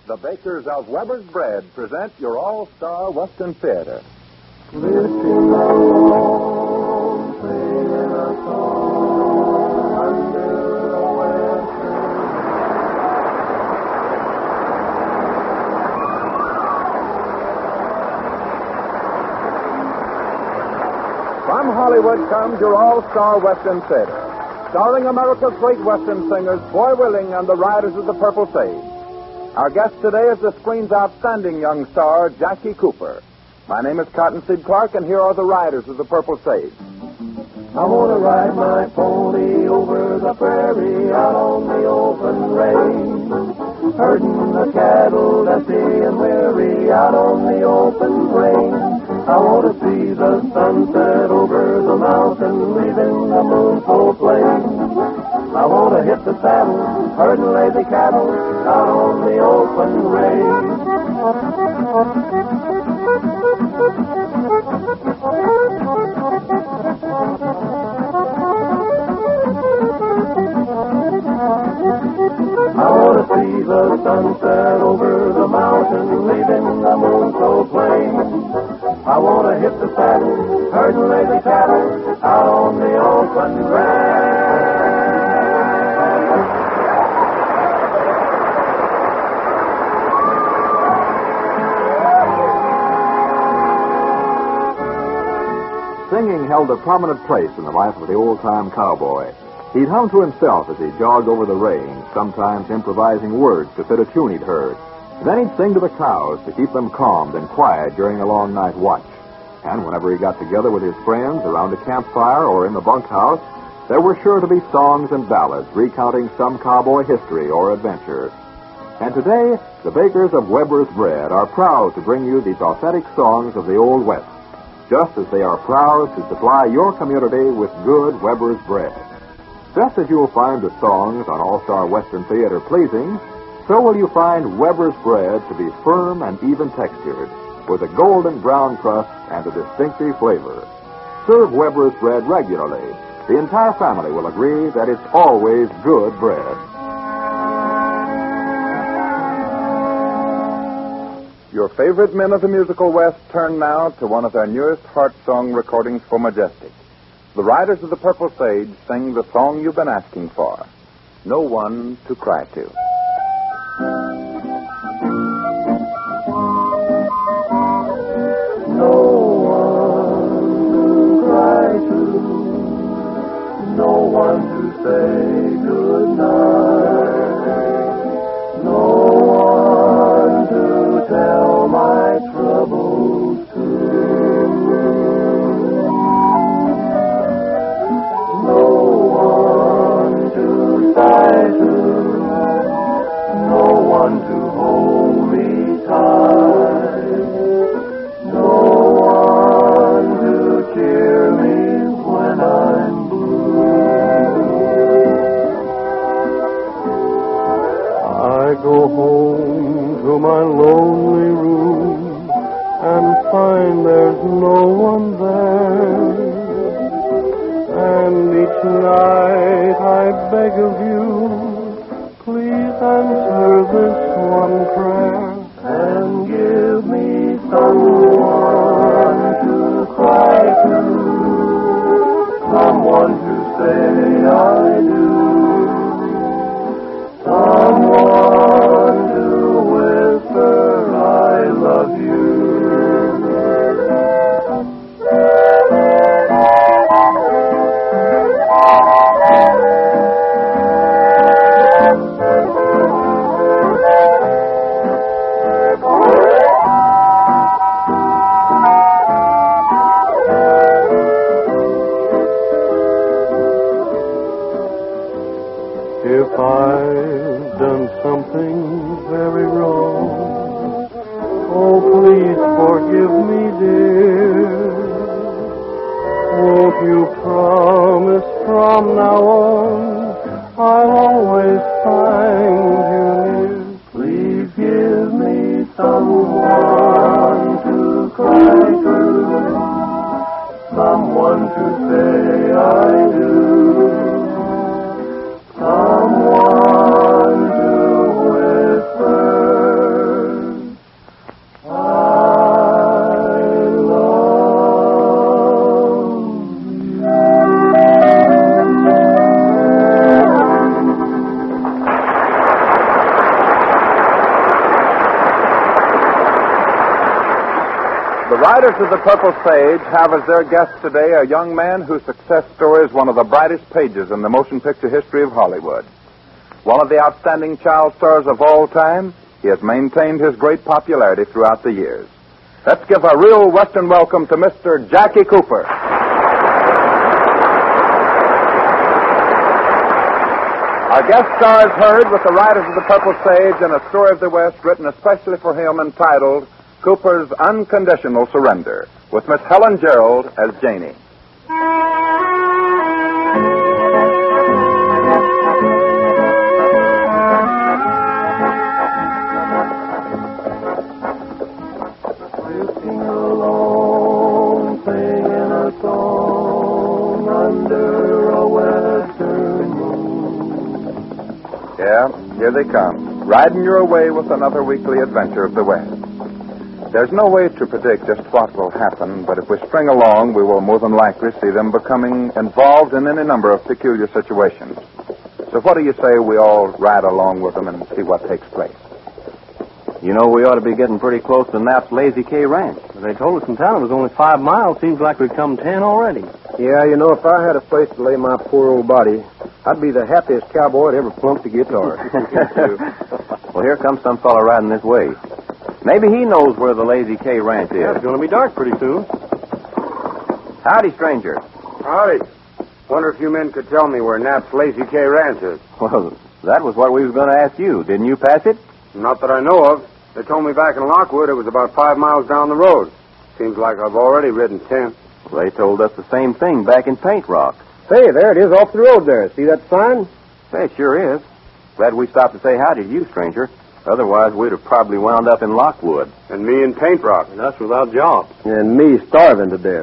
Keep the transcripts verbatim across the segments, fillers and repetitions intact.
The bakers of Weber's Bread present your all-star Western Theater. Listen along, singing a song under the western. From Hollywood comes your all-star Western Theater, starring America's great Western singers, Foy Willing and the Riders of the Purple Sage. Our guest today is the screen's outstanding young star, Jackie Cooper. My name is Cottonseed Clark, and here are the Riders of the Purple Sage. I want to ride my pony over the prairie out on the open range, herding the cattle dusty and weary out on the open range. I want to see the sunset over the mountain, leaving the moon so plain. I want to hit the saddle, herd and lazy cattle out on the open range. I want to see the sunset over the mountain, leaving the moon so plain. I want to hit the saddle, herd and lazy cattle out on the open range. Singing held a prominent place in the life of the old-time cowboy. He'd hum to himself as he jogged over the range, sometimes improvising words to fit a tune he'd heard. Then he'd sing to the cows to keep them calmed and quiet during a long night watch. And whenever he got together with his friends around a campfire or in the bunkhouse, there were sure to be songs and ballads recounting some cowboy history or adventure. And today, the bakers of Weber's Bread are proud to bring you these authentic songs of the Old West, just as they are proud to supply your community with good Weber's Bread. Just as you'll find the songs on All-Star Western Theater pleasing, so will you find Weber's Bread to be firm and even textured, with a golden brown crust and a distinctive flavor. Serve Weber's Bread regularly. The entire family will agree that it's always good bread. Your favorite men of the musical West turn now to one of their newest heart song recordings for Majestic. The Riders of the Purple Sage sing the song you've been asking for, No One to Cry To. No one to cry to, no one to say goodnight, no one to tell my troubles to, no one to sigh to, no one to hold me tight, no one to cheer me when I'm blue. I go home to my lonely room and find there's no one there. And each night I beg of you, please answer this one prayer and give me someone to cry to, someone to say I do, someone to whisper I love you. If I've done something very wrong, oh, please forgive me, dear. Won't you promise from now on I'll always find you near? Please give me someone to cry to, someone to say I do, someone to whisper writers of the Purple Sage have as their guest today a young man whose success story is one of the brightest pages in the motion picture history of Hollywood. One of the outstanding child stars of all time, he has maintained his great popularity throughout the years. Let's give a real Western welcome to Mister Jackie Cooper. Our guest star is heard with the writers of the Purple Sage in a story of the West written especially for him entitled Cooper's Unconditional Surrender, with Miss Helen Gerald as Janie. Drifting along, singing a song under a western moon. Yeah, here they come, riding your way with another weekly adventure of the West. There's no way to predict just what will happen, but if we string along, we will more than likely see them becoming involved in any number of peculiar situations. So what do you say we all ride along with them and see what takes place? You know, we ought to be getting pretty close to Knapp's Lazy K Ranch. They told us in town it was only five miles. Seems like we've come ten already. Yeah, you know, if I had a place to lay my poor old body, I'd be the happiest cowboy that ever plunked a guitar. Well, here comes some fellow riding this way. Maybe he knows where the Lazy K Ranch is. Yeah, it's going to be dark pretty soon. Howdy, stranger. Howdy. Wonder if you men could tell me where Knapp's Lazy K Ranch is. Well, that was what we was going to ask you. Didn't you pass it? Not that I know of. They told me back in Lockwood it was about five miles down the road. Seems like I've already ridden ten. Well, they told us the same thing back in Paint Rock. Hey, there it is off the road there. See that sign? Hey, it sure is. Glad we stopped to say howdy to you, stranger. Otherwise, we'd have probably wound up in Lockwood. And me in Paint Rock. And us without jobs. And me starving to death.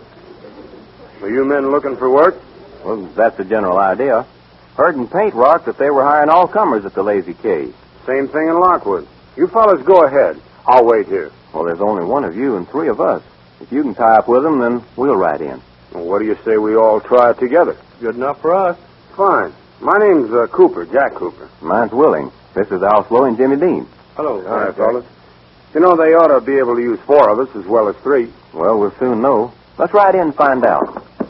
Were you men looking for work? Well, that's the general idea. Heard in Paint Rock that they were hiring all comers at the Lazy K. Same thing in Lockwood. You fellas go ahead. I'll wait here. Well, there's only one of you and three of us. If you can tie up with them, then we'll ride in. Well, what do you say we all try it together? Good enough for us. Fine. My name's uh, Cooper, Jack Cooper. Mine's Willing. This is Al Slow and Jimmy Dean. Hello. All right, fellas. You know, they ought to be able to use four of us as well as three. Well, we'll soon know. Let's ride in and find out.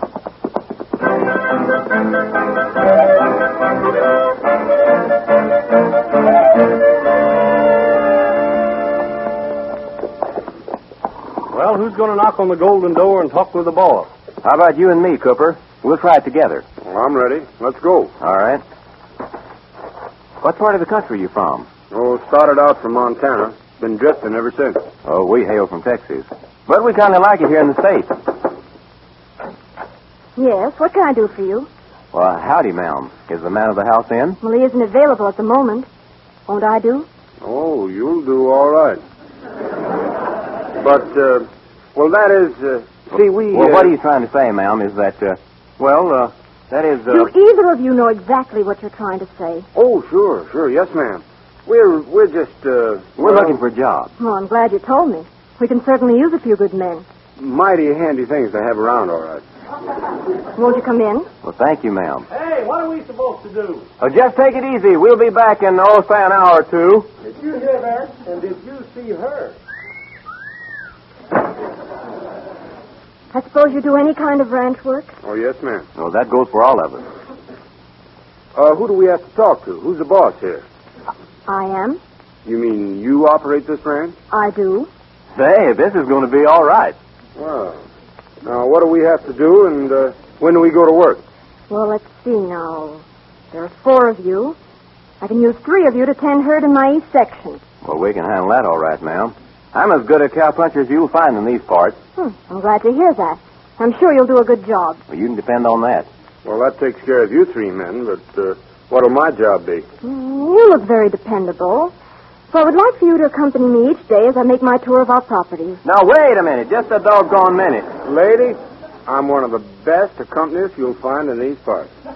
Well, who's going to knock on the golden door and talk with the boss? How about you and me, Cooper? We'll try it together. Well, I'm ready. Let's go. All right. What part of the country are you from? Oh, started out from Montana. Been drifting ever since. Oh, we hail from Texas. But we kind of like it here in the States. Yes, what can I do for you? Well, howdy, ma'am. Is the man of the house in? Well, he isn't available at the moment. Won't I do? Oh, you'll do all right. But, uh, well, that is, uh, see, we... Well, uh, what are you trying to say, ma'am, is that, uh, well, uh, that is, uh... Do either of you know exactly what you're trying to say? Oh, sure, sure. Yes, ma'am. We're, we're just, uh... We're well, looking for jobs. Well, I'm glad you told me. We can certainly use a few good men. mighty handy things to have around, all right. Won't you come in? Well, thank you, ma'am. Hey, what are we supposed to do? Uh, just take it easy. We'll be back in, oh, say, an hour or two. Did you hear that? And did you see her? I suppose you do any kind of ranch work? Oh, yes, ma'am. Oh, that goes for all of us. Uh, who do we have to talk to? Who's the boss here? I am. You mean you operate this ranch? I do. Say, this is going to be all right. Well, now, what do we have to do, and uh, when do we go to work? Well, let's see now. There are four of you. I can use three of you to tend herd in my east section. Well, we can handle that all right, ma'am. I'm as good a cowpuncher as you'll find in these parts. Hmm, I'm glad to hear that. I'm sure you'll do a good job. Well, you can depend on that. Well, that takes care of you three men, but uh, what'll my job be? Mm, you look very dependable. So I would like for you to accompany me each day as I make my tour of our properties. Now, wait a minute. Just a doggone minute. Lady, I'm one of the best accompanists you'll find in these parts. Oh,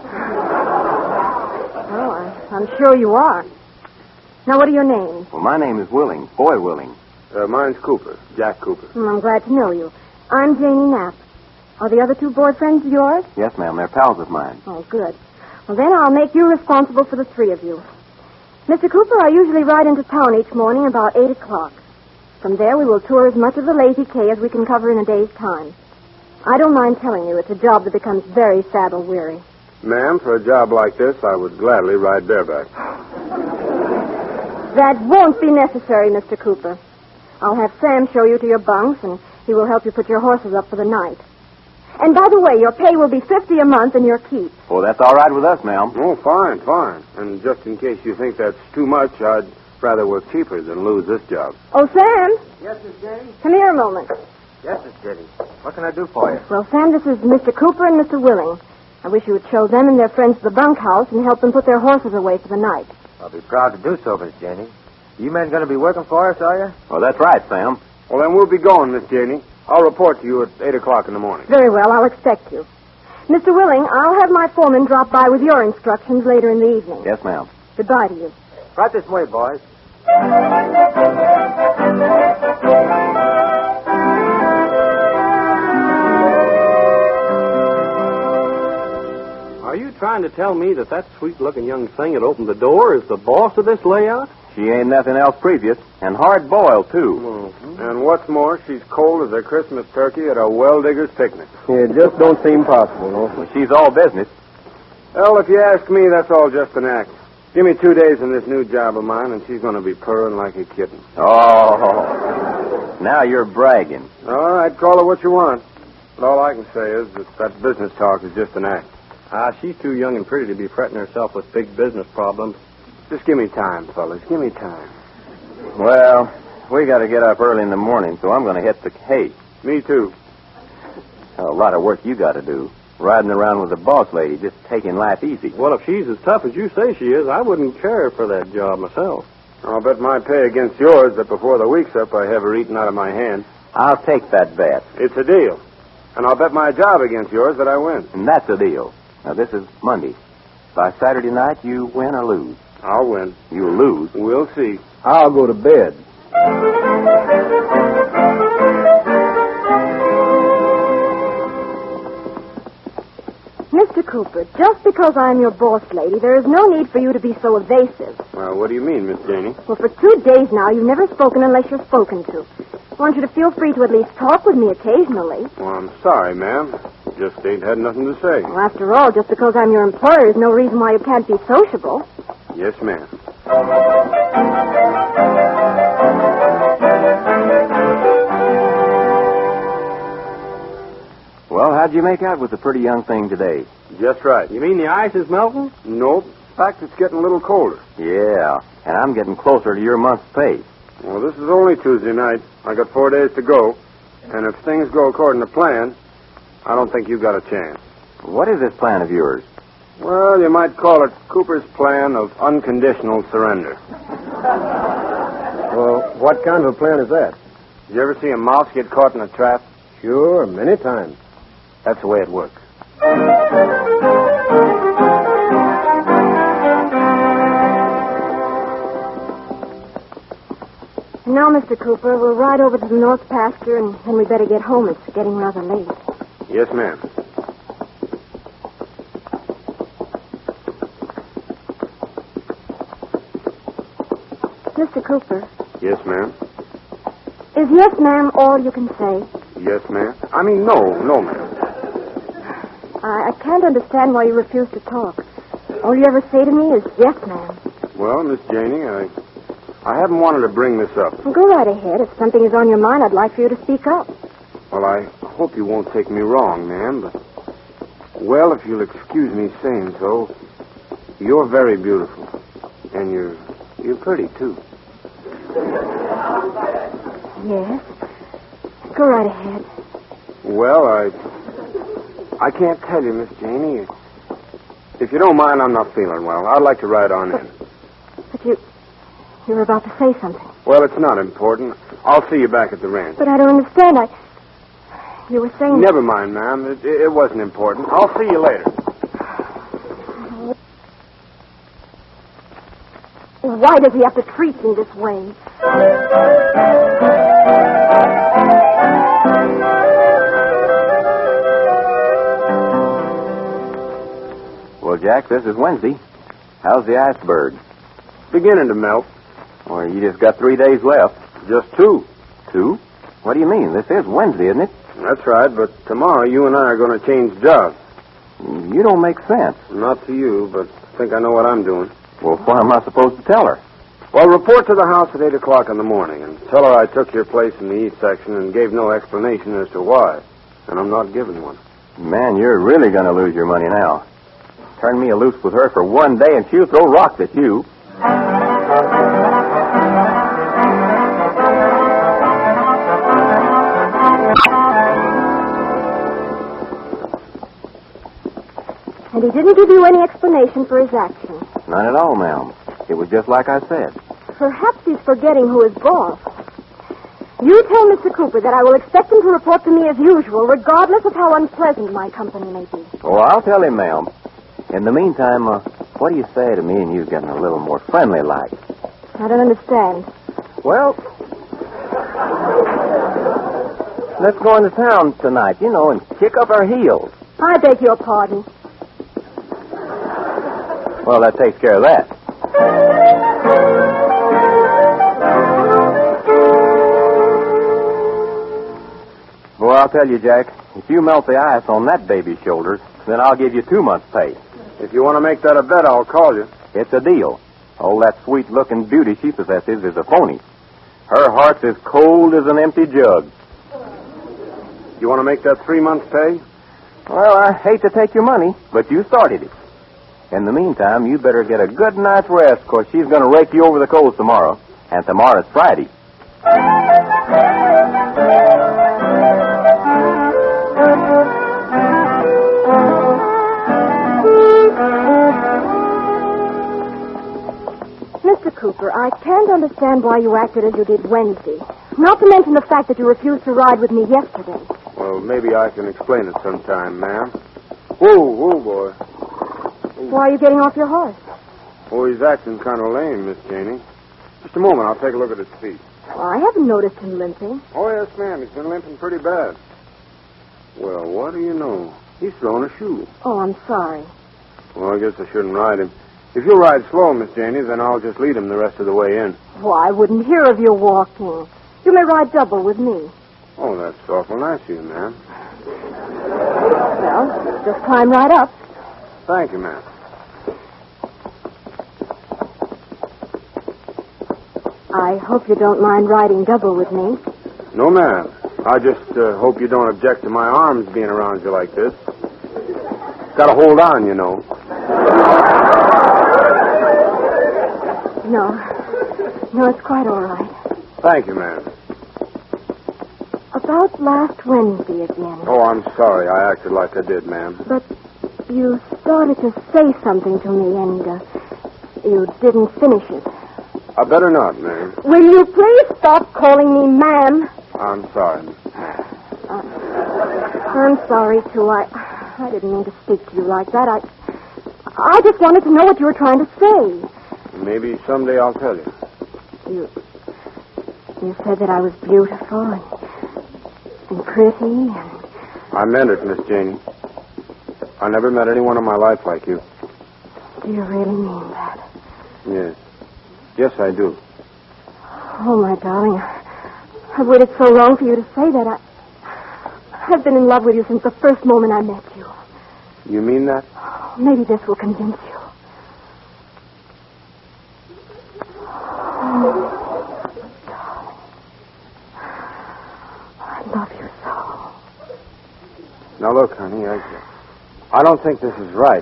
I, I'm sure you are. Now, what are your names? Well, my name is Willing, Boy Willing. Uh, mine's Cooper, Jack Cooper. Mm, I'm glad to know you. I'm Janie Knapp. Are the other two boyfriends of yours? Yes, ma'am. They're pals of mine. Oh, good. Well, then I'll make you responsible for the three of you. Mister Cooper, I usually ride into town each morning about eight o'clock. From there, we will tour as much of the Lazy K as we can cover in a day's time. I don't mind telling you, it's a job that becomes very saddle-weary. Ma'am, for a job like this, I would gladly ride bareback. That won't be necessary, Mister Cooper. I'll have Sam show you to your bunks, and he will help you put your horses up for the night. And by the way, your pay will be fifty a month and your keep. Oh, that's all right with us, ma'am. Oh, fine, fine. And just in case you think that's too much, I'd rather work cheaper than lose this job. Oh, Sam? Yes, Miss Jenny? Come here a moment. Yes, Miss Jenny. What can I do for you? Well, Sam, this is Mister Cooper and Mister Willing. I wish you would show them and their friends to the bunkhouse and help them put their horses away for the night. I'll be proud to do so, Miss Jenny. You men going to be working for us, are you? Oh, that's right, Sam. Well, then we'll be going, Miss Janey. I'll report to you at eight o'clock in the morning. Very well, I'll expect you. Mister Willing, I'll have my foreman drop by with your instructions later in the evening. Yes, ma'am. Goodbye to you. Right this way, boys. Are you trying to tell me that that sweet-looking young thing that opened the door is the boss of this layout? She ain't nothing else previous, and hard-boiled, too. Mm-hmm. And what's more, she's cold as a Christmas turkey at a well-digger's picnic. It just don't seem possible, no? Well, she's all business. Well, if you ask me, that's all just an act. Give me two days in this new job of mine, and she's going to be purring like a kitten. Oh, now you're bragging. All right, call her what you want. But all I can say is that that business talk is just an act. Ah, she's too young and pretty to be fretting herself with big business problems. Just give me time, fellas. Give me time. Well, we got to get up early in the morning, so I'm going to hit the hay. Me too. A lot of work you got to do. Riding around with the boss lady, just taking life easy. Well, if she's as tough as you say she is, I wouldn't care for that job myself. I'll bet my pay against yours that before the week's up, I have her eaten out of my hand. I'll take that bet. It's a deal. And I'll bet my job against yours that I win. And that's a deal. Now, this is Monday. By Saturday night, you win or lose. I'll win. You'll lose. We'll see. I'll go to bed. Mister Cooper, just because I'm your boss lady, there is no need for you to be so evasive. Well, what do you mean, Miss Janey? Well, for two days now, you've never spoken unless you're spoken to. I want you to feel free to at least talk with me occasionally. Well, I'm sorry, ma'am. Just ain't had nothing to say. Well, after all, just because I'm your employer is no reason why you can't be sociable. Yes, ma'am. Well, how'd you make out with the pretty young thing today? Just right. You mean the ice is melting? Nope. In fact, it's getting a little colder. Yeah, and I'm getting closer to your month's pay. Well, this is only Tuesday night. I got four days to go. And if things go according to plan, I don't think you got a chance. What is this plan of yours? Well, you might call it Cooper's plan of unconditional surrender. Well, what kind of a plan is that? Did you ever see a mouse get caught in a trap? Sure, many times. That's the way it works. Now, Mister Cooper, we'll ride over to the north pasture, and then we better get home. It's getting rather late. Yes, ma'am. Mister Cooper. Yes, ma'am. Is yes, ma'am, all you can say? Yes, ma'am. I mean, no, no, ma'am. I, I can't understand why you refuse to talk. All you ever say to me is yes, ma'am. Well, Miss Janey, I, I haven't wanted to bring this up. Well, go right ahead. If something is on your mind, I'd like for you to speak up. Well, I hope you won't take me wrong, ma'am, but... Well, if you'll excuse me saying so, you're very beautiful. And you're... you're pretty, too. Yes. Go right ahead. Well, I... I can't tell you, Miss Janey. If you don't mind, I'm not feeling well. I'd like to ride on in. But you... you were about to say something. Well, it's not important. I'll see you back at the ranch. But I don't understand. I... You were saying... Never mind, ma'am. It, it wasn't important. I'll see you later. Why does he have to treat me this way? Well, Jack, this is Wednesday. How's the iceberg? Beginning to melt. Well, you just got three days left. Just two. Two? What do you mean? This is Wednesday, isn't it? That's right, but tomorrow you and I are going to change jobs. You don't make sense. Not to you, but I think I know what I'm doing. Well, what am I supposed to tell her? Well, report to the house at eight o'clock in the morning and tell her I took your place in the east section and gave no explanation as to why. And I'm not giving one. Man, you're really going to lose your money now. Turn me loose with her for one day and she'll throw rocks at you. And he didn't give you any explanation for his action. None at all, ma'am. It was just like I said. Perhaps he's forgetting who is boss. You tell Mister Cooper that I will expect him to report to me as usual, regardless of how unpleasant my company may be. Oh, I'll tell him, ma'am. In the meantime, uh, what do you say to me and you getting a little more friendly like? I don't understand. Well, let's go into town tonight, you know, and kick up our heels. I beg your pardon. Well, that takes care of that. Well, I'll tell you, Jack, if you melt the ice on that baby's shoulders, then I'll give you two months' pay. If you want to make that a bet, I'll call you. It's a deal. Oh, that sweet-looking beauty she possesses is a phony. Her heart's as cold as an empty jug. You want to make that three months' pay? Well, I hate to take your money, but you started it. In the meantime, you better get a good night's rest, because she's going to rake you over the coals tomorrow. And tomorrow's Friday. Mister Cooper, I can't understand why you acted as you did Wednesday. Not to mention the fact that you refused to ride with me yesterday. Well, maybe I can explain it sometime, ma'am. Whoa, whoa, boy. Why are you getting off your horse? Oh, he's acting kind of lame, Miss Janey. Just a moment. I'll take a look at his feet. Well, I haven't noticed him limping. Oh, yes, ma'am. He's been limping pretty bad. Well, what do you know? He's thrown a shoe. Oh, I'm sorry. Well, I guess I shouldn't ride him. If you'll ride slow, Miss Janey, then I'll just lead him the rest of the way in. Why, I wouldn't hear of your walking. You may ride double with me. Oh, that's awful nice of you, ma'am. Well, just climb right up. Thank you, ma'am. I hope you don't mind riding double with me. No, ma'am. I just uh, hope you don't object to my arms being around you like this. Got to hold on, you know. No. No, it's quite all right. Thank you, ma'am. About last Wednesday again. Oh, I'm sorry. I acted like I did, ma'am. But you started to say something to me, and uh, you didn't finish it. I better not, ma'am. Will you please stop calling me ma'am? I'm sorry. Uh, I'm sorry, too. I, I didn't mean to speak to you like that. I, I just wanted to know what you were trying to say. Maybe someday I'll tell you. You, you said that I was beautiful and, and pretty and... I meant it, Miss Janey. I never met anyone in my life like you. Do you really mean that? Yes. Yes, I do. Oh, my darling, I've waited so long for you to say that. I, I've been in love with you since the first moment I met you. You mean that? Maybe this will convince you. Oh, darling, I love you so. Now, look, honey, I, I don't think this is right.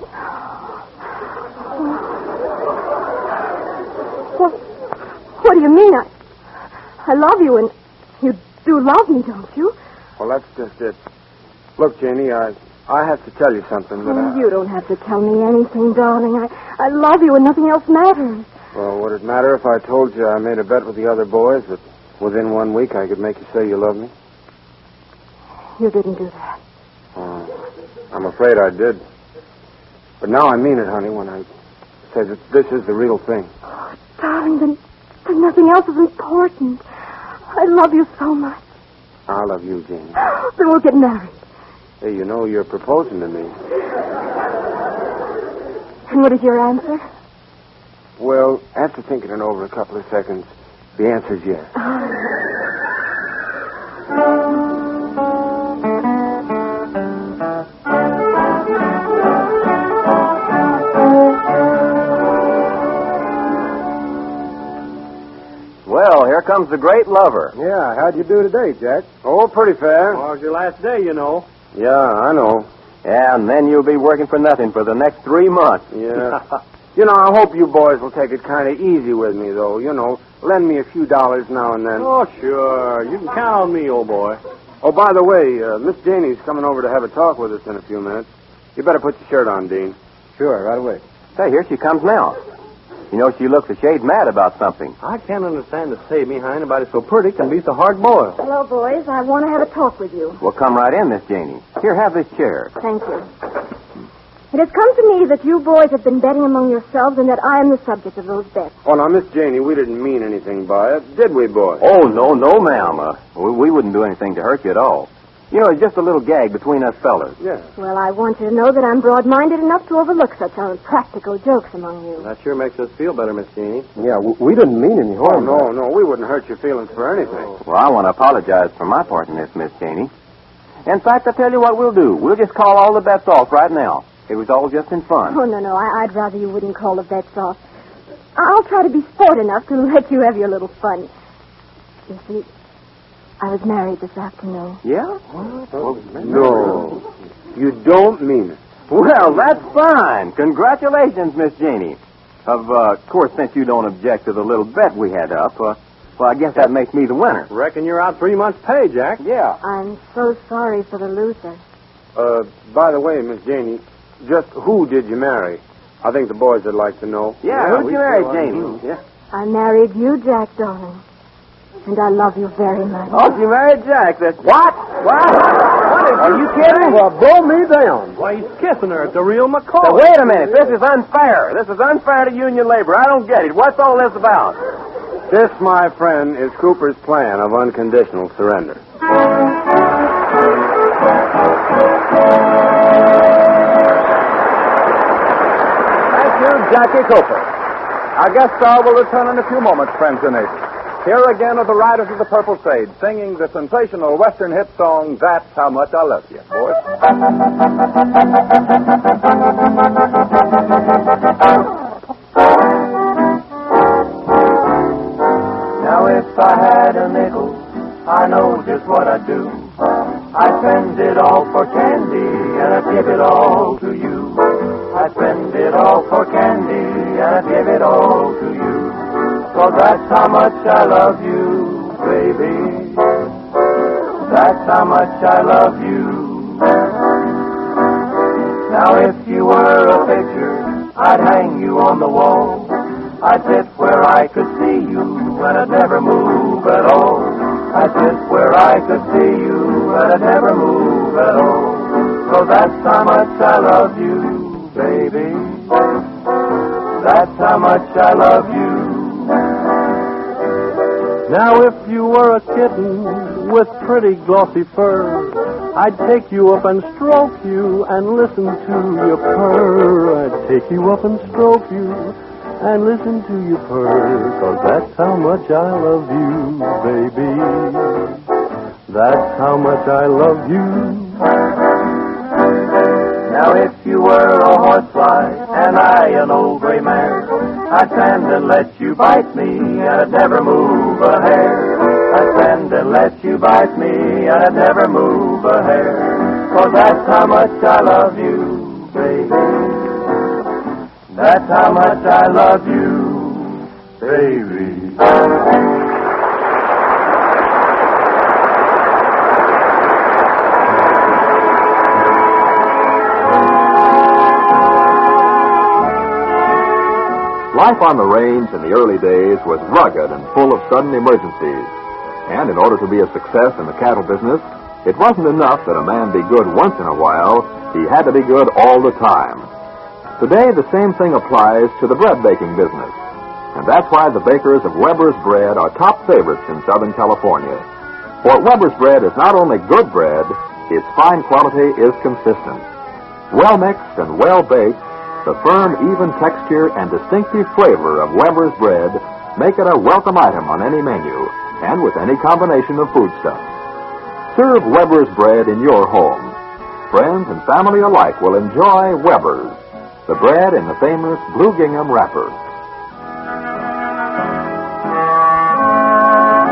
What, what do you mean? I, I love you, and you do love me, don't you? Well, that's just it. Look, Janie, I I have to tell you something that Oh, I... you don't have to tell me anything, darling. I, I love you, and nothing else matters. Well, would it matter if I told you I made a bet with the other boys that within one week I could make you say you love me? You didn't do that. Oh, I'm afraid I did. But now I mean it, honey, when I say that this is the real thing. Oh, darling, then, then nothing else is important. I love you so much. I love you, Janie. Then we'll get married. Hey, you know you're proposing to me. And what is your answer? Well, after thinking it over a couple of seconds, the answer's yes. comes the great lover. Yeah, how'd you do today, Jack? Oh, pretty fair. Tomorrow's your last day, you know. Yeah, I know. Yeah, and then you'll be working for nothing for the next three months. Yeah. You know, I hope you boys will take it kind of easy with me, though. You know, lend me a few dollars now and then. Oh, sure. You can count on me, old boy. Oh, by the way, uh, Miss Janie's coming over to have a talk with us in a few minutes. You better put your shirt on, Dean. Sure, right away. Say, here she comes now. You know, she looks a shade mad about something. I can't understand the say behind anybody so pretty can be so hard boiled. Hello, boys. I want to have a talk with you. Well, come right in, Miss Janie. Here, have this chair. Thank you. It has come to me that you boys have been betting among yourselves and that I am the subject of those bets. Oh, now, Miss Janie, we didn't mean anything by it, did we, boys? Oh, no, no, ma'am. Uh, we, we wouldn't do anything to hurt you at all. You know, it's just a little gag between us fellas. Yeah. Well, I want you to know that I'm broad-minded enough to overlook such unpractical jokes among you. That sure makes us feel better, Miss Jeannie. Yeah, w- we didn't mean any Oh, harm. no, no, we wouldn't hurt your feelings for anything. Well, I want to apologize for my part in this, Miss Janie. In fact, I'll tell you what we'll do. We'll just call all the bets off right now. It was all just in fun. Oh, no, no. I- I'd rather you wouldn't call the bets off. I'll try to be sport enough to let you have your little fun. You see, I was married this afternoon. Yeah? No, you don't mean it. Well, that's fine. Congratulations, Miss Janie. Of uh, course, since you don't object to the little bet we had up, uh, well, I guess that makes me the winner. Reckon you're out three months' pay, Jack. Yeah. I'm so sorry for the loser. Uh, by the way, Miss Janie, just who did you marry? I think the boys would like to know. Yeah, Yeah, who'd we you marry, sure like Janie? to. Yeah. I married you, Jack, darling. And I love you very much. Oh, you married Jack. That's what? What? What is? Are you kidding? Well, blow me down. Why, he's kissing her. It's a real McCall. Now, wait a minute. This is unfair. This is unfair to union labor. I don't get it. What's all this about? This, my friend, is Cooper's plan of unconditional surrender. Thank you, Jackie Cooper. Our guest star will return in a few moments, friends and neighbors. Here again are the Riders of the Purple Sage singing the sensational Western hit song, That's How Much I Love You. Boys. Now if I had a nickel, I know just what I'd do. I'd spend it all for candy, and I'd give it all to you. I'd spend it all for candy, and I'd give it all to you. 'Cause that's how much I love you, baby. That's how much I love you. Now if you were a picture, I'd hang you on the wall. I'd sit where I could see you, and I'd never move at all. I'd sit where I could see you, and I'd never move at all. 'Cause that's how much I love you, baby. That's how much I love you. Now, if you were a kitten with pretty glossy fur, I'd take you up and stroke you and listen to you purr. I'd take you up and stroke you and listen to you purr. 'Cause that's how much I love you, baby. That's how much I love you. Now if you were a horsefly and I an old gray mare, I'd stand and let you bite me, and I'd never move a hair. I'd stand and let you bite me, and I'd never move a hair. 'Cause that's how much I love you, baby. That's how much I love you, baby. Life on the range in the early days was rugged and full of sudden emergencies. And in order to be a success in the cattle business, it wasn't enough that a man be good once in a while. He had to be good all the time. Today, the same thing applies to the bread baking business. And that's why the bakers of Weber's Bread are top favorites in Southern California. For Weber's Bread is not only good bread, its fine quality is consistent. Well mixed and well baked, the firm, even texture and distinctive flavor of Weber's Bread make it a welcome item on any menu and with any combination of foodstuffs. Serve Weber's Bread in your home. Friends and family alike will enjoy Weber's, the bread in the famous blue gingham wrapper.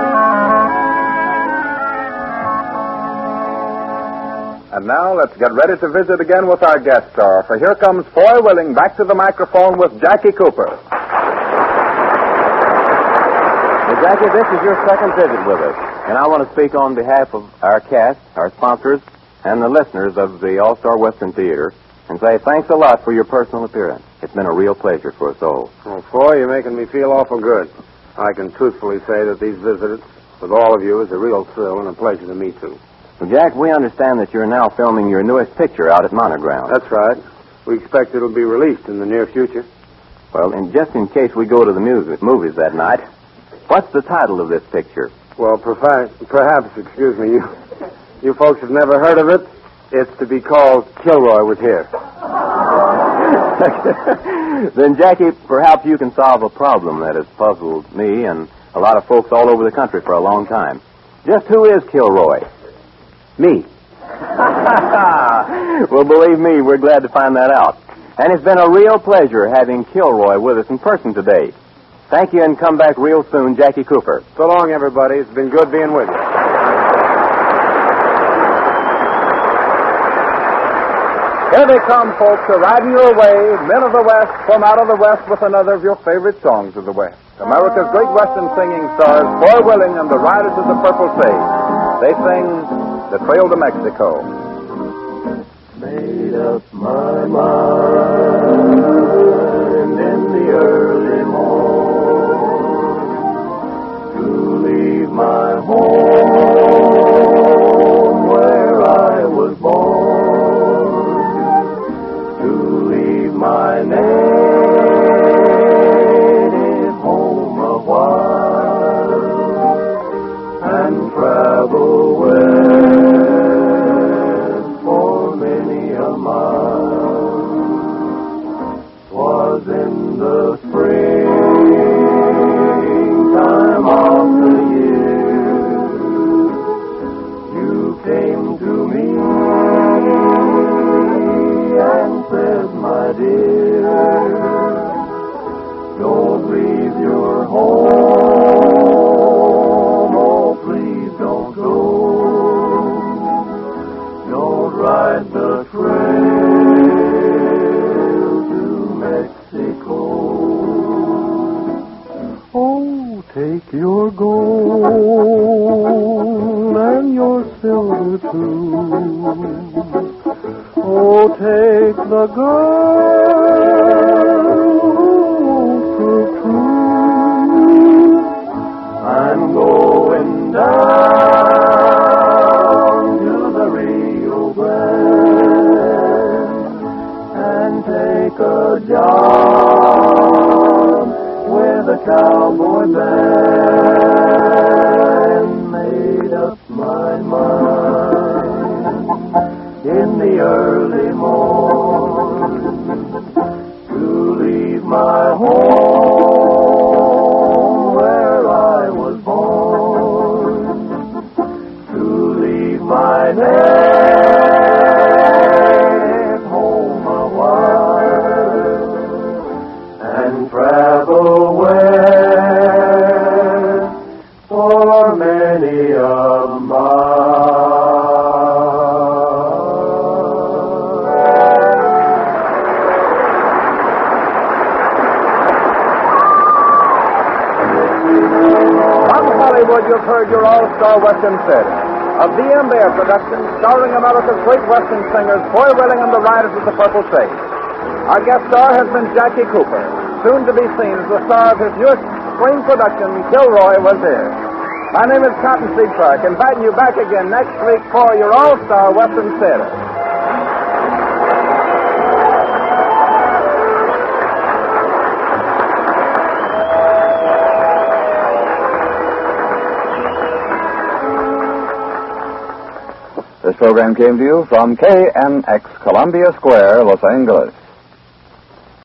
And now let's get ready to visit again with our guest star, for here comes Foy Willing back to the microphone with Jackie Cooper. Well, Jackie, this is your second visit with us, and I want to speak on behalf of our cast, our sponsors, and the listeners of the All-Star Western Theater, and say thanks a lot for your personal appearance. It's been a real pleasure for us all. Oh, Foy, you're making me feel awful good. I can truthfully say that these visits with all of you is a real thrill and a pleasure to me, too. Well, Jack, we understand that you're now filming your newest picture out at Monogram. That's right. We expect it'll be released in the near future. Well, and just in case we go to the music, movies that night, what's the title of this picture? Well, perhaps, perhaps, excuse me, you, you folks have never heard of it. It's to be called Kilroy Was Here. Then, Jackie, perhaps you can solve a problem that has puzzled me and a lot of folks all over the country for a long time. Just who is Kilroy? Me. Well, believe me, we're glad to find that out. And it's been a real pleasure having Kilroy with us in person today. Thank you, and come back real soon, Jackie Cooper. So long, everybody. It's been good being with you. Here they come, folks, a riding your way, men of the West, from out of the West with another of your favorite songs of the West. America's great Western singing stars, Foy Willing and the Riders of the Purple Sage. They sing The Trail to Mexico. Made up my mind in the early morn to leave my home where I was born, to leave my native home a while and travel west for many a mile. 'Twas in the springtime of the year you came to me and said, my dear, don't leave your home, oh please don't go, don't ride the trail to Mexico. Oh, take your gold and your silver too. Oh, take the girl who proved true. I'm going down to the Rio Grande and take a job with a cowboy band. Made up my mind in the early morn to leave my home where I was born, to leave my native home a while and travel west for many a mile. You've heard your all-star Western theater. A V M Bear production starring America's great Western singers, Foy Willing and the Riders of the Purple Sage. Our guest star has been Jackie Cooper, soon to be seen as the star of his newest spring production, Kilroy Was Here. My name is Cottonseed Clark, inviting you back again next week for your all-star Western theater. This program came to you from K N X Columbia Square, Los Angeles.